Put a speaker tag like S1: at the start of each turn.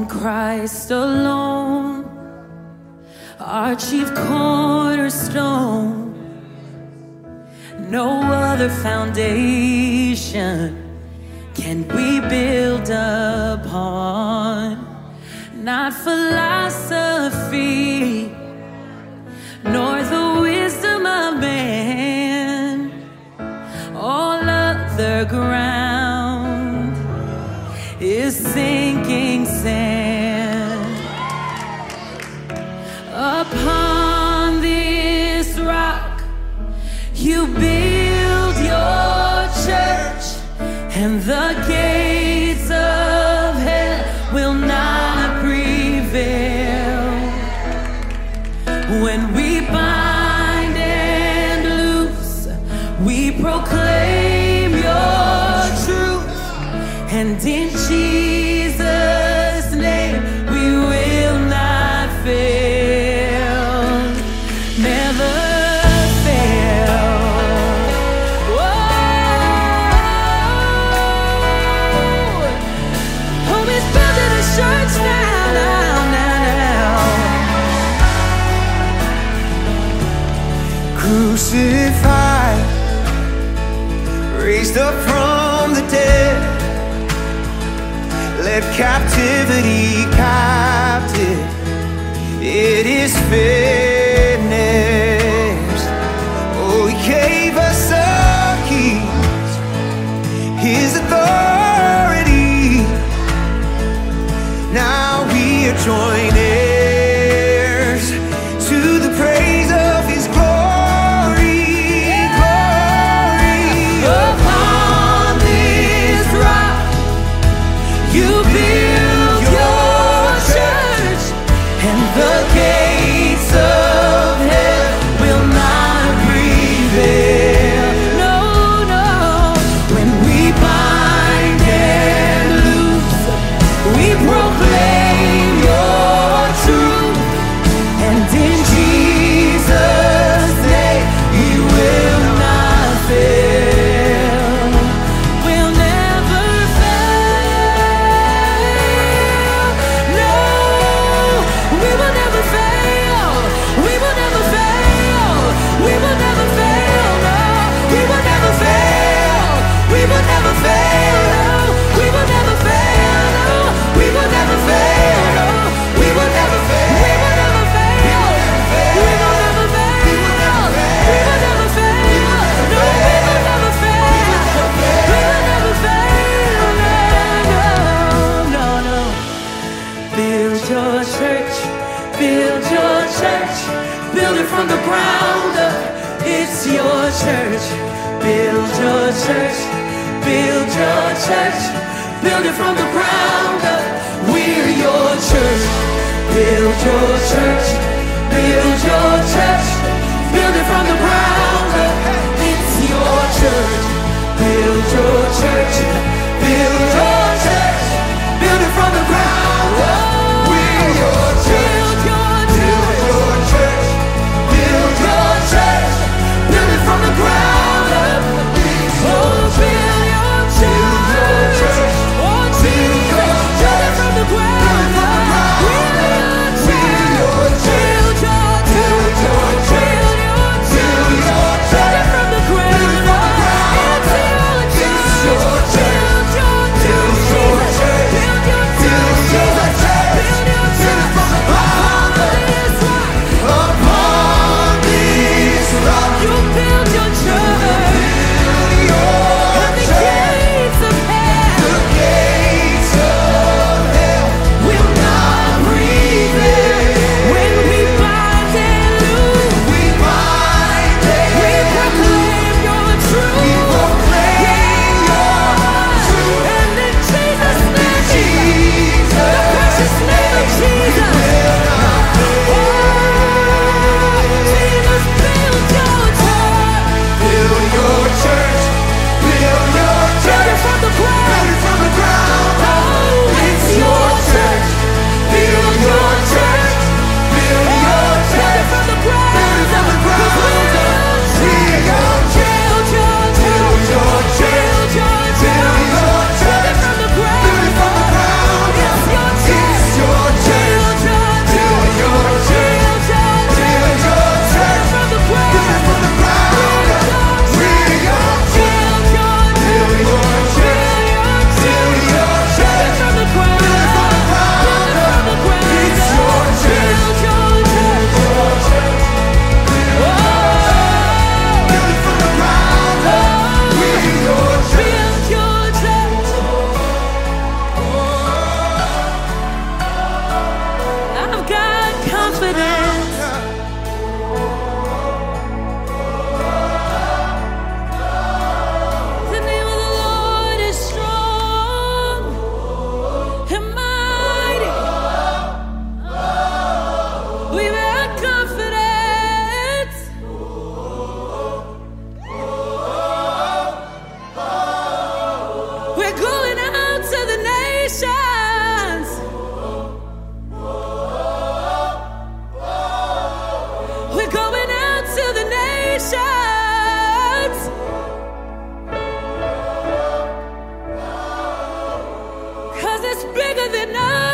S1: Christ alone, our chief cornerstone. No other foundation can we build upon. Not philosophy, nor the wisdom of man. All other ground is sinking sand. Upon this rock you build your church, and the gates of hell will not prevail. When we bind and loose, we proclaim your truth, and in Jesus' name we will not fail, never fail. Whoa. Oh, he's building a church now.
S2: Crucified, raised up from the dead, led captivity captive. It is finished. Oh, he gave us the keys, his authority. Now we are joint heirs to the praise of his glory.
S1: You build your church, and the gates of hell will not prevail. No, no. When we bind and loose, we proclaim your truth, and in Jesus' name we will not fail. We'll never fail. No, we will never fail. We will never fail. We will never fail. No, we will never fail. We will never fail. No, we will never fail. No, we will never fail. No, we will never fail. We will never fail. We will never fail. We will never fail. No, we will never fail. We will never fail. No, no, no. Build your church, build your church, build it from the ground up. It's your church. Build your church, build your church, build it from the ground up. We're your church. Build your church, build your church, build it from the ground up. It's your church. Build your church, build your church, build it from the ground up. We're your church. Build your church, build your church, build it from the ground up. Oh, build your church. Oh, Jesus, build it from the ground up. We're your church. Build your church. Build your church. Build it from the ground up. It's your church. We're going out to the nations. We're going out to the nations. 'Cause it's bigger than us.